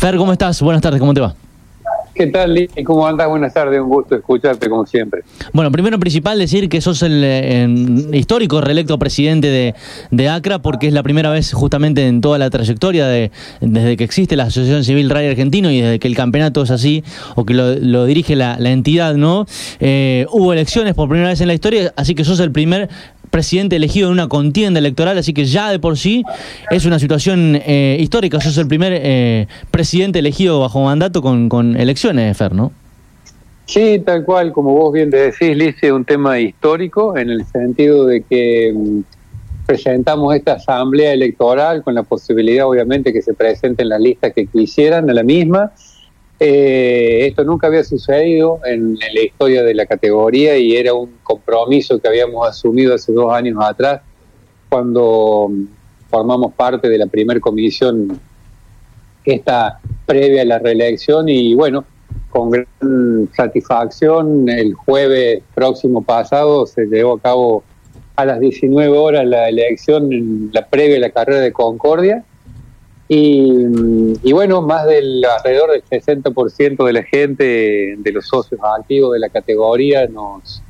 Fer, ¿cómo estás? Buenas tardes, ¿cómo te va? ¿Qué tal, Lili? ¿Cómo andás? Buenas tardes, un gusto escucharte como siempre. Bueno, primero principal decir que sos el histórico reelecto presidente de ACRA, porque es la primera vez justamente en toda la trayectoria desde que existe la Asociación Civil Rally Argentino y desde que el campeonato es así, o que lo dirige la entidad, ¿no? Hubo elecciones por primera vez en la historia, así que sos el primer presidente elegido en una contienda electoral, así que ya de por sí es una situación histórica. Sos el primer presidente elegido bajo mandato con elecciones, Fer, ¿no? Sí, tal cual, como vos bien decís, Liz, es un tema histórico en el sentido de que presentamos esta asamblea electoral con la posibilidad, obviamente, que se presenten las listas que quisieran a la misma. Esto nunca había sucedido en la historia de la categoría y era un compromiso que habíamos asumido hace 2 años atrás cuando formamos parte de la primera comisión esta previa a la reelección y bueno, con gran satisfacción el jueves próximo pasado se llevó a cabo a las 19 horas la elección, la previa a la carrera de Concordia. Y bueno, más alrededor del 60% de la gente, de los socios activos de la categoría, nos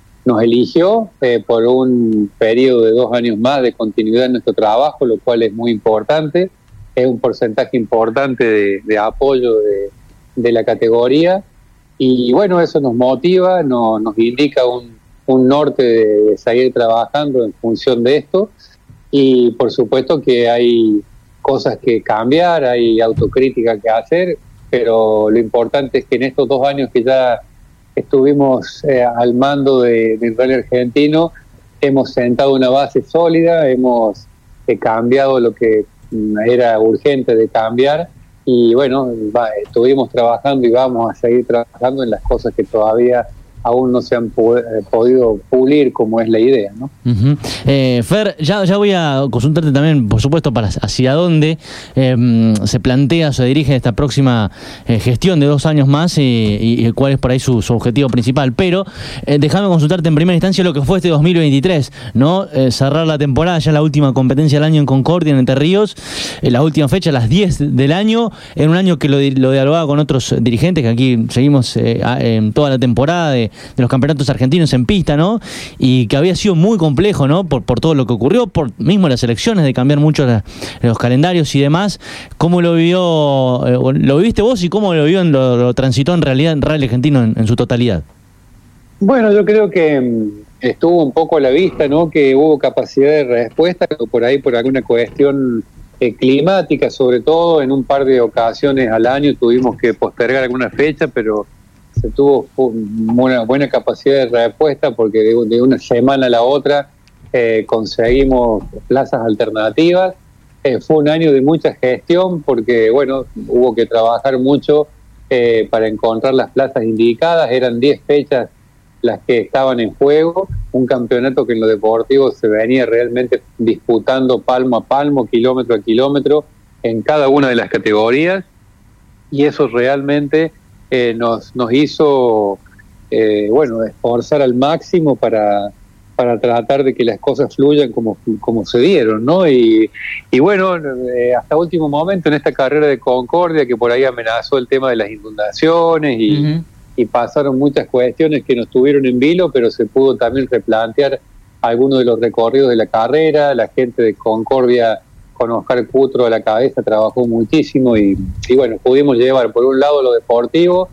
eligió por un periodo de 2 años más de continuidad en nuestro trabajo, lo cual es muy importante. Es un porcentaje importante de apoyo de la categoría. Y bueno, eso nos motiva, nos indica un norte de seguir trabajando en función de esto. Y por supuesto que hay cosas que cambiar, hay autocrítica que hacer, pero lo importante es que en estos 2 años que ya estuvimos al mando del rally argentino, hemos sentado una base sólida, hemos cambiado lo que era urgente de cambiar y bueno, estuvimos trabajando y vamos a seguir trabajando en las cosas que todavía aún no se han podido pulir como es la idea, ¿no? Fer, ya voy a consultarte también, por supuesto, para hacia dónde se plantea, se dirige esta próxima gestión de 2 años más y cuál es por ahí su objetivo principal. Pero déjame consultarte en primera instancia lo que fue este 2023, ¿no? Cerrar la temporada, ya la última competencia del año en Concordia, en Entre Ríos, la última fecha, las 10 del año, en un año que lo dialogaba con otros dirigentes, que aquí seguimos toda la temporada de los campeonatos argentinos en pista, ¿no? Y que había sido muy complejo, ¿no? Por todo lo que ocurrió, por mismo las elecciones, de cambiar mucho los calendarios y demás. ¿Cómo lo vivió, lo viviste vos y cómo lo lo transitó en realidad en Rally Argentino en su totalidad? Bueno, yo creo que estuvo un poco a la vista, ¿no? Que hubo capacidad de respuesta, por ahí por alguna cuestión climática, sobre todo en un par de ocasiones al año tuvimos que postergar alguna fecha, pero se tuvo una buena capacidad de respuesta porque de una semana a la otra conseguimos plazas alternativas. Fue un año de mucha gestión porque, bueno, hubo que trabajar mucho para encontrar las plazas indicadas. Eran 10 fechas las que estaban en juego, un campeonato que en lo deportivo se venía realmente disputando palmo a palmo, kilómetro a kilómetro, en cada una de las categorías, y eso realmente nos hizo esforzar al máximo para tratar de que las cosas fluyan como se dieron, ¿no? Y bueno, hasta último momento en esta carrera de Concordia, que por ahí amenazó el tema de las inundaciones y pasaron muchas cuestiones que nos tuvieron en vilo, pero se pudo también replantear algunos de los recorridos de la carrera. La gente de Concordia, con Oscar Cutro a la cabeza, trabajó muchísimo y bueno, pudimos llevar por un lado lo deportivo,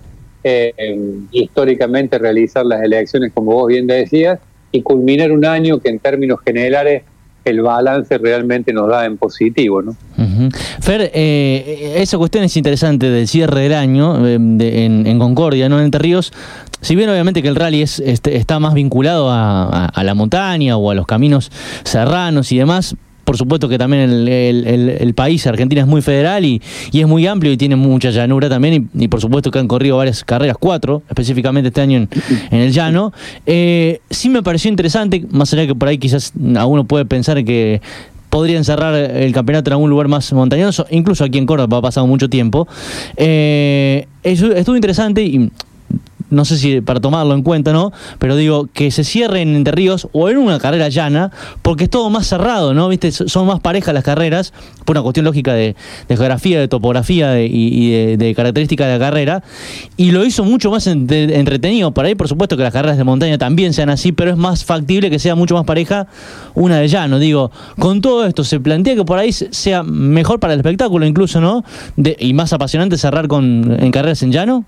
históricamente realizar las elecciones como vos bien decías y culminar un año que en términos generales el balance realmente nos da en positivo, ¿no? Fer, esa cuestión es interesante del cierre del año en Concordia, ¿no? En Entre Ríos. Si bien obviamente que el rally está más vinculado a la montaña o a los caminos serranos y demás, por supuesto que también el país, Argentina, es muy federal y es muy amplio y tiene mucha llanura también y por supuesto que han corrido varias carreras, 4 específicamente este año en el llano. Sí me pareció interesante, más allá que por ahí quizás a uno puede pensar que podrían cerrar el campeonato en algún lugar más montañoso, incluso aquí en Córdoba ha pasado mucho tiempo. Estuvo interesante y no sé si para tomarlo en cuenta, ¿no? Pero digo, que se cierre en Entre Ríos o en una carrera llana, porque es todo más cerrado, ¿no? ¿Viste? Son más parejas las carreras, por una cuestión lógica de geografía, de topografía de características de la carrera, y lo hizo mucho más entretenido. Para ahí, por supuesto que las carreras de montaña también sean así, pero es más factible que sea mucho más pareja una de llano. Digo, con todo esto, se plantea que por ahí sea mejor para el espectáculo incluso, ¿no? Y más apasionante cerrar en carreras en llano.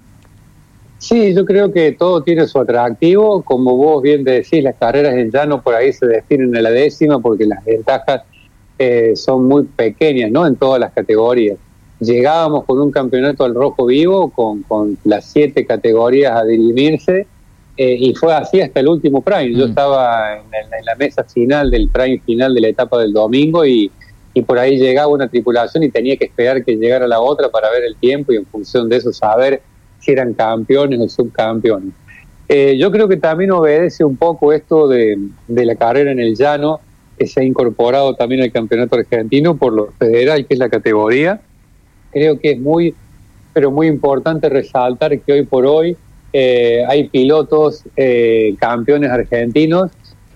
Sí, yo creo que todo tiene su atractivo. Como vos bien decís, las carreras en llano por ahí se definen a la décima porque las ventajas son muy pequeñas, ¿no? En todas las categorías. Llegábamos con un campeonato al rojo vivo, con las 7 categorías a dirimirse, y fue así hasta el último Prime. Yo estaba en la mesa final del Prime final de la etapa del domingo y por ahí llegaba una tripulación y tenía que esperar que llegara la otra para ver el tiempo y en función de eso saber si eran campeones o subcampeones. Yo creo que también obedece un poco esto de la carrera en el llano, que se ha incorporado también al campeonato argentino por lo federal, que es la categoría. Creo que es muy, pero muy importante resaltar que hoy por hoy hay pilotos campeones argentinos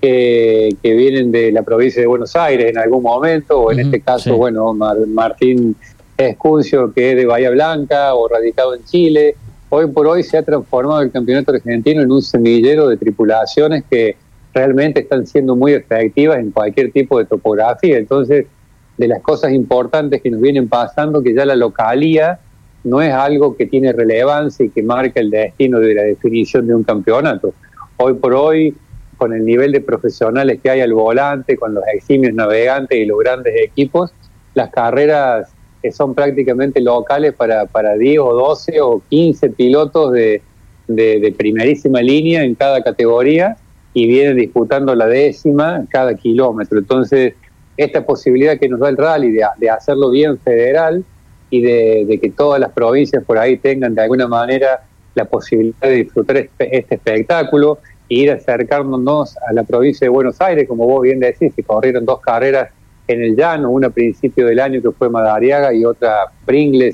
que vienen de la provincia de Buenos Aires en algún momento, o en este caso, bueno, Martín Escuncio, que es de Bahía Blanca o radicado en Chile. Hoy por hoy se ha transformado el campeonato argentino en un semillero de tripulaciones que realmente están siendo muy efectivas en cualquier tipo de topografía. Entonces, de las cosas importantes que nos vienen pasando, que ya la localía no es algo que tiene relevancia y que marca el destino de la definición de un campeonato. Hoy por hoy, con el nivel de profesionales que hay al volante, con los eximios navegantes y los grandes equipos, las carreras son prácticamente locales para 10 o 12 o 15 pilotos de primerísima línea en cada categoría y vienen disputando la décima cada kilómetro. Entonces, esta posibilidad que nos da el rally de hacerlo bien federal y de que todas las provincias por ahí tengan de alguna manera la posibilidad de disfrutar este espectáculo e ir acercándonos a la provincia de Buenos Aires, como vos bien decís, se corrieron 2 carreras en el llano, una a principio del año que fue Madariaga y otra Pringles,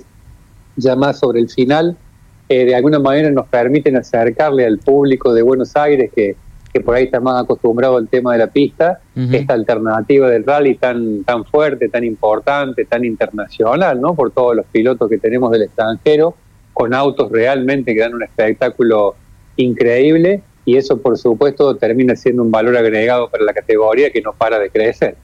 ya más sobre el final, de alguna manera nos permiten acercarle al público de Buenos Aires que por ahí está más acostumbrado al tema de la pista, esta alternativa del rally tan fuerte, tan importante, tan internacional, ¿no? Por todos los pilotos que tenemos del extranjero, con autos realmente que dan un espectáculo increíble, y eso por supuesto termina siendo un valor agregado para la categoría que no para de crecer.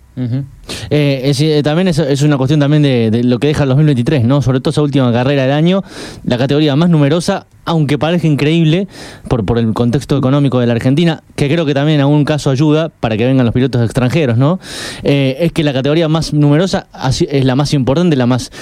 También es una cuestión también de lo que deja el 2023, ¿no? Sobre todo esa última carrera del año, la categoría más numerosa, aunque parezca increíble por el contexto económico de la Argentina, que creo que también en algún caso ayuda para que vengan los pilotos extranjeros, ¿no? Es que la categoría más numerosa es la más importante, la más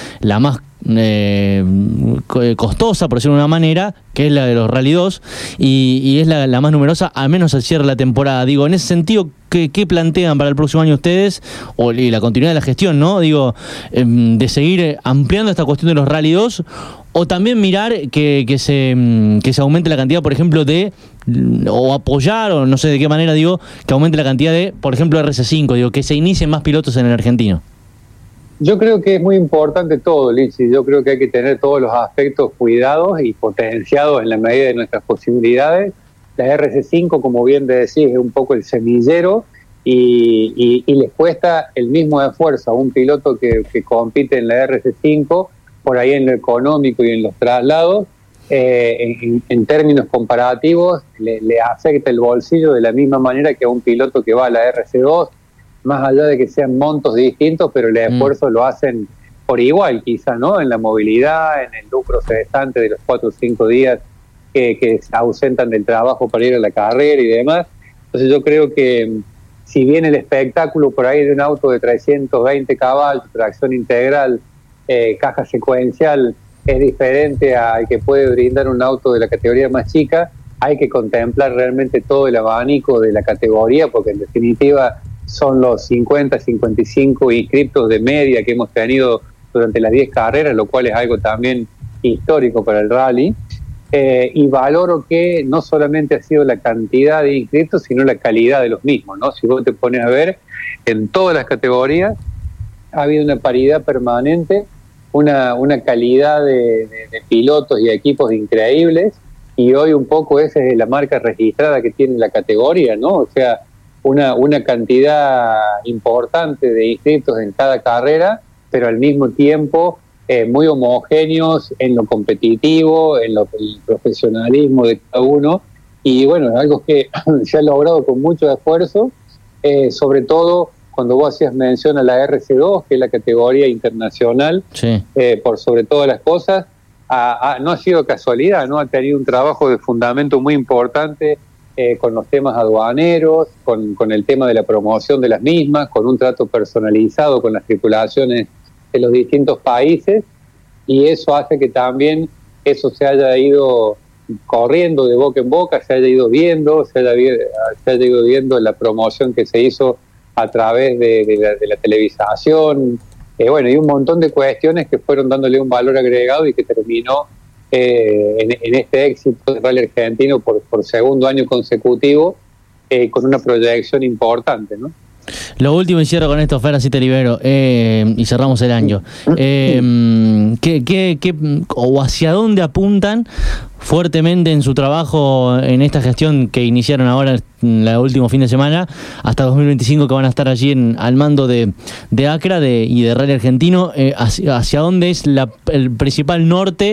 costosa, por decirlo de una manera, que es la de los Rally 2, y es la más numerosa, al menos al cierre de la temporada. Digo, en ese sentido, ¿qué plantean para el próximo año ustedes? Y la continuidad de la gestión, ¿no? Digo, de seguir ampliando esta cuestión de los Rally 2, o también mirar que se aumente la cantidad, por ejemplo, o apoyar, o no sé de qué manera, digo, que aumente la cantidad de, por ejemplo, RC5, digo, que se inicien más pilotos en el argentino. Yo creo que es muy importante todo, Lichi. Yo creo que hay que tener todos los aspectos cuidados y potenciados en la medida de nuestras posibilidades. La RC5, como bien decís, es un poco el semillero y les cuesta el mismo esfuerzo a un piloto que compite en la RC5, por ahí en lo económico y en los traslados, en términos comparativos, le afecta el bolsillo de la misma manera que a un piloto que va a la RC2, más allá de que sean montos distintos, pero el esfuerzo lo hacen por igual, quizá, ¿no? En la movilidad, en el lucro cesante de los 4 o 5 días que se ausentan del trabajo para ir a la carrera y demás. Entonces yo creo que si bien el espectáculo por ahí de un auto de 320 caballos, tracción integral, caja secuencial, es diferente al que puede brindar un auto de la categoría más chica, hay que contemplar realmente todo el abanico de la categoría, porque en definitiva son los 50, 55 inscriptos de media que hemos tenido durante las 10 carreras, lo cual es algo también histórico para el rally. Y valoro que no solamente ha sido la cantidad de inscriptos, sino la calidad de los mismos, ¿no? Si vos te pones a ver, en todas las categorías ha habido una paridad permanente, una calidad de pilotos y equipos increíbles, y hoy un poco esa es la marca registrada que tiene la categoría, ¿no? O sea, una cantidad importante de inscritos en cada carrera, pero al mismo tiempo muy homogéneos en lo competitivo, en el profesionalismo de cada uno, y bueno, es algo que se ha logrado con mucho esfuerzo, sobre todo cuando vos hacías mención a la RC2, que es la categoría internacional, Sí. por sobre todas las cosas, no ha sido casualidad, ¿no? Ha tenido un trabajo de fundamento muy importante con los temas aduaneros, con el tema de la promoción de las mismas, con un trato personalizado con las tripulaciones de los distintos países, y eso hace que también eso se haya ido corriendo de boca en boca, se haya ido viendo, se haya ido viendo la promoción que se hizo a través de la televisación, bueno, y un montón de cuestiones que fueron dándole un valor agregado y que terminó en este éxito del Rally Argentino por segundo año consecutivo, con una proyección importante, ¿no? Lo último, y cierro con esto, Fer, así te libero, y cerramos el año. ¿O hacia dónde apuntan fuertemente en su trabajo en esta gestión que iniciaron ahora el último fin de semana hasta 2025, que van a estar allí al mando de ACRA y de Rally Argentino? ¿Hacia dónde es el principal norte,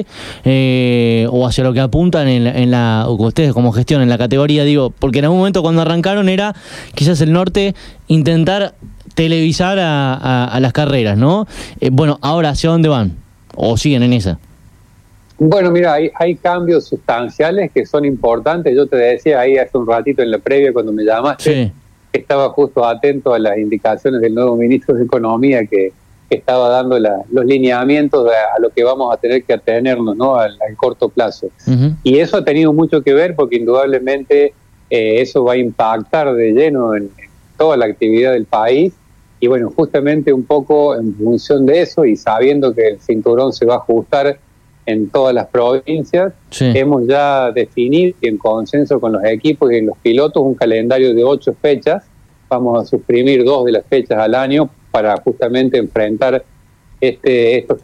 o hacia lo que apuntan ustedes como gestión en la categoría? Digo, porque en algún momento cuando arrancaron era quizás el norte intentar televisar a las carreras, ¿no? Bueno, ahora, ¿hacia dónde van? ¿O siguen en esa? Bueno, mira, hay cambios sustanciales que son importantes. Yo te decía ahí hace un ratito en la previa cuando me llamaste, sí, que estaba justo atento a las indicaciones del nuevo ministro de Economía que estaba dando los lineamientos a lo que vamos a tener que atenernos, ¿no? al corto plazo. Uh-huh. Y eso ha tenido mucho que ver porque indudablemente eso va a impactar de lleno en toda la actividad del país. Y bueno, justamente un poco en función de eso y sabiendo que el cinturón se va a ajustar en todas las provincias, sí, hemos ya definido en consenso con los equipos y los pilotos un calendario de 8 fechas. Vamos a suprimir 2 de las fechas al año para justamente enfrentar estos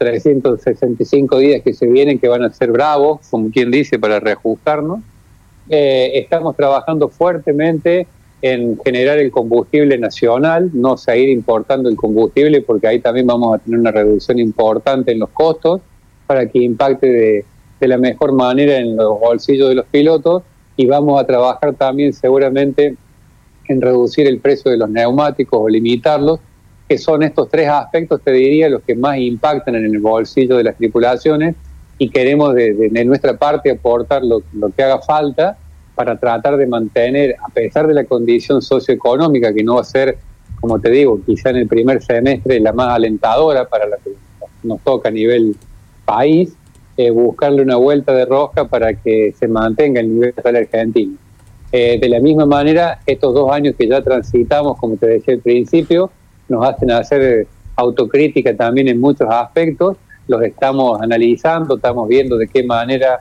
365 días que se vienen, que van a ser bravos, como quien dice, para reajustarnos. Estamos trabajando fuertemente en generar el combustible nacional, no seguir importando el combustible, porque ahí también vamos a tener una reducción importante en los costos, para que impacte de la mejor manera en los bolsillos de los pilotos, y vamos a trabajar también seguramente en reducir el precio de los neumáticos o limitarlos, que son estos 3 aspectos, te diría, los que más impactan en el bolsillo de las tripulaciones, y queremos de nuestra parte aportar lo que haga falta para tratar de mantener, a pesar de la condición socioeconómica, que no va a ser, como te digo, quizá en el primer semestre la más alentadora para la que nos toca a nivel país, buscarle una vuelta de rosca para que se mantenga el nivel de argentino. De la misma manera, estos 2 años que ya transitamos, como te decía al principio, nos hacen hacer autocrítica también en muchos aspectos. Los estamos analizando, estamos viendo de qué manera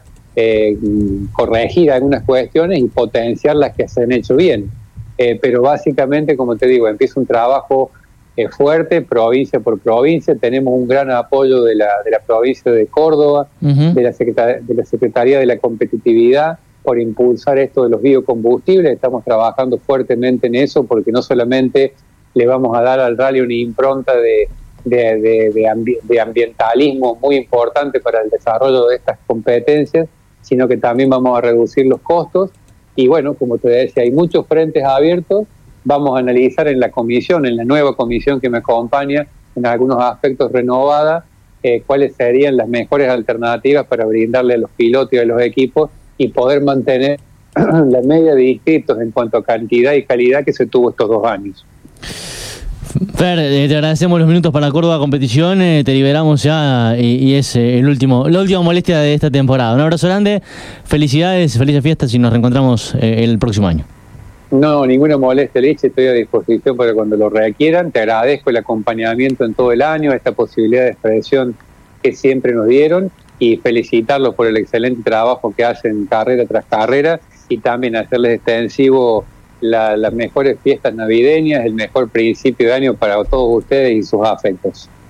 corregir algunas cuestiones y potenciar las que se han hecho bien. Pero básicamente, como te digo, empieza un trabajo fuerte, provincia por provincia. Tenemos un gran apoyo de la provincia de Córdoba, uh-huh, de la Secretaría de la Competitividad, por impulsar esto de los biocombustibles. Estamos trabajando fuertemente en eso, porque no solamente le vamos a dar al rally una impronta de ambientalismo muy importante para el desarrollo de estas competencias, sino que también vamos a reducir los costos. Y bueno, como te decía, hay muchos frentes abiertos. Vamos a analizar en la nueva comisión que me acompaña, en algunos aspectos renovada, cuáles serían las mejores alternativas para brindarle a los pilotos y a los equipos y poder mantener la media de inscritos en cuanto a cantidad y calidad que se tuvo estos 2 años. Fer, te agradecemos los minutos para Córdoba Competición, te liberamos ya y es la última molestia de esta temporada. Un abrazo grande, felicidades, felices fiestas y nos reencontramos el próximo año. No, ninguna molestia, Lich, estoy a disposición para cuando lo requieran. Te agradezco el acompañamiento en todo el año, esta posibilidad de expresión que siempre nos dieron, y felicitarlos por el excelente trabajo que hacen carrera tras carrera, y también hacerles extensivo las mejores fiestas navideñas, el mejor principio de año para todos ustedes y sus afectos.